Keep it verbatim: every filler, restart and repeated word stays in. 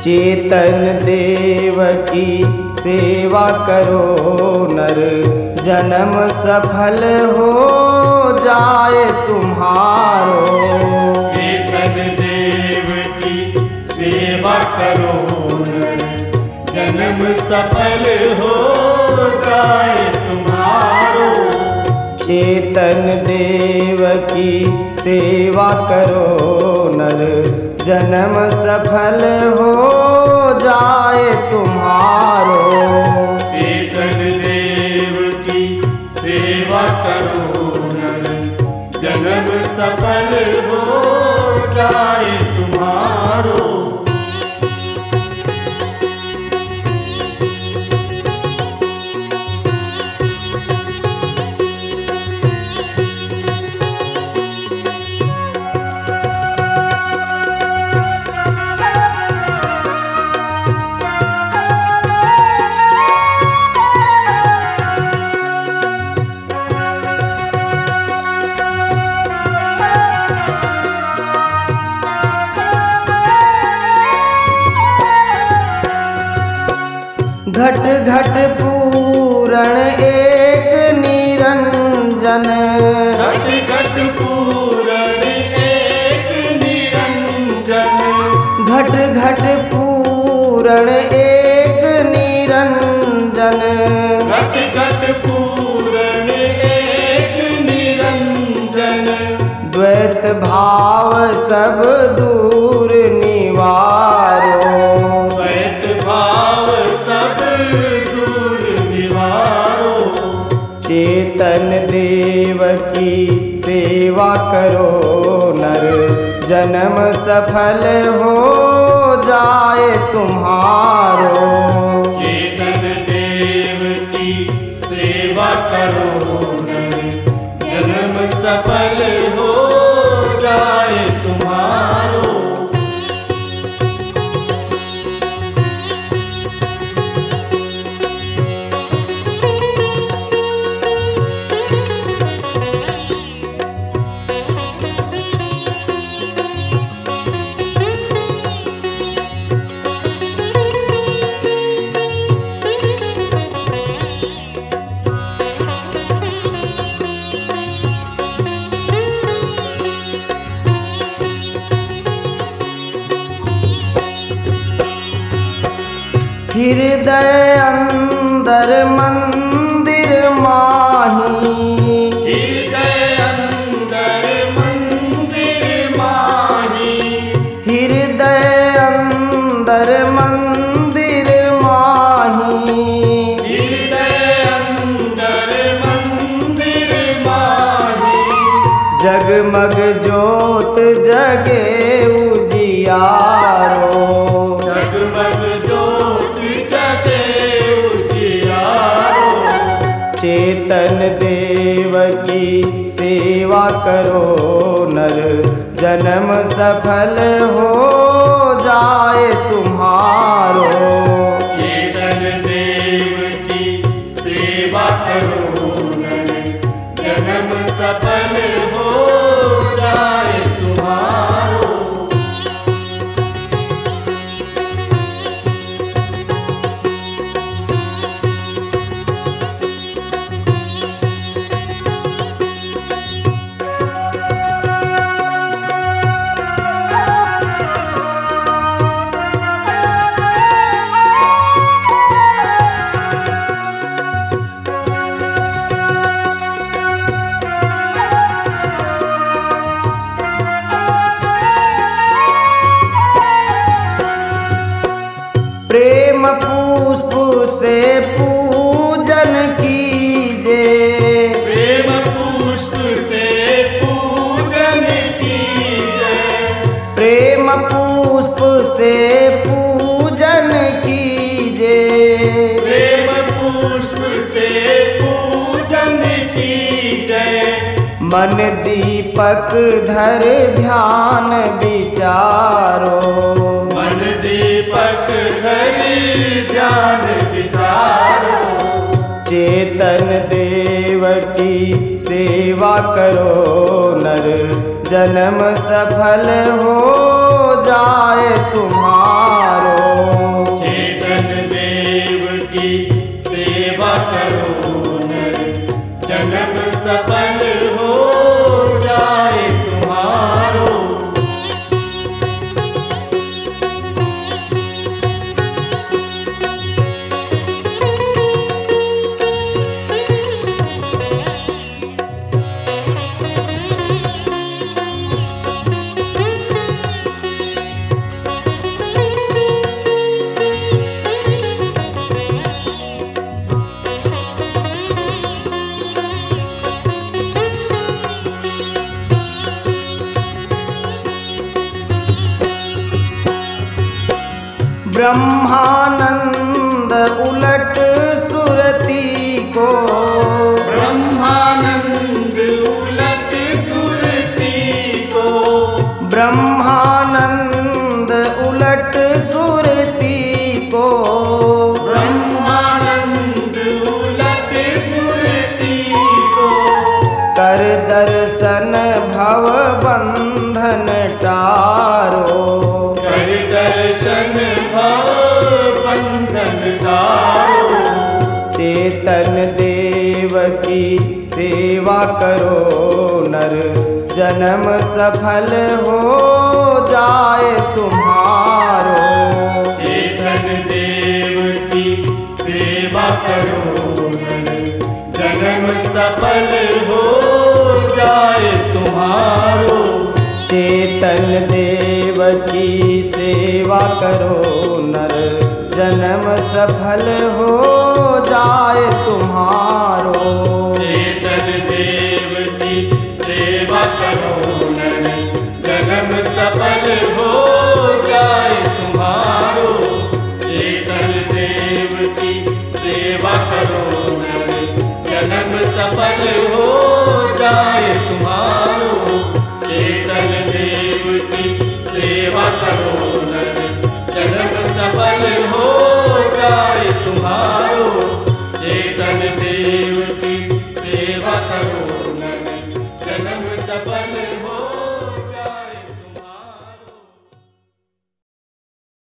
चेतन देव की सेवा करो नर, जन्म सफल हो जाए तुम्हारो। चेतन देव की सेवा करो नर, जन्म सफल हो जाए तुम्हारो। चेतन देव की सेवा करो नर, जन्म सफल हो जाए तुम्हारो। चेतन देव की सेवा करो नर, जन्म सफल हो जाए तुम्हारो। घट घट पूरण एक निरंजन, घट घट पूरण एक निरंजन। घट घट पूरण एक निरंजन। घट घट पूरण एक निरंजन। द्वैत भाव सब दूर निवारो। द्वैत भाव सब दूर निवारो। चेतन देव की सेवा करो नर, जन्म सफल हो जाए तुम्हारो। चेतन देव की सेवा करो नर, जन्म सफल हो जाए तुम्हारो। हृदय अंदर मंदिर माही। हृदय अंदर मंदिर माही। हृदय अंदर मंदिर माही। हृदय अंदर मंदिर माही। जगमग ज्योत जगे उजियारो। जगमग ज्योत जगे उजियारो। चेतन देव की सेवा करो नर, जन्म सफल हो जाए तुम्हारो। चेतन देव की सेवा करो नर, जन्म सफल हो जाए तुम्हारो। प्रेम पुष्प से पूजन कीजे। प्रेम पुष्प से पूजन कीजे। प्रेम पुष्प से पूजन कीजे। प्रेम पुष्प से पूजन कीजे। मन दीपक धर ध्यान विचारो। मन दीपक धरि ध्यान विचारो। चेतन देव की सेवा करो नर, जन्म सफल हो जाए तुम्हारो। ब्रह्मानंद उलट सुरती को, ब्रह्मानंद उलट सुरती को, ब्रह्मानंद उलट सुरती को, ब्रह्मानंद उलट सुरती को, कर दर्शन भव बंधन टारो, कर दर्शन भव बंधन तारो, चेतन देव की सेवा करो नर, जन्म सफल हो जाए तुम्हारो। चेतन देव की सेवा करो नर, जन्म सफल हो जाए तुम्हारो। चेतन देव की सेवा करो नर, जन्म सफल हो जाए तुम्हारो। चेतन देव की सेवा करो नर, जन्म सफल हो जाए तुम्हारो। चेतन देव की सेवा करो नर, जन्म सफल हो जाए तुम्हारो। चेतन देव की सेवा करो नर, जन्म सफल हो जाए तुम्हारो। चेतन देव की सेवा करो नर, जन्म सफल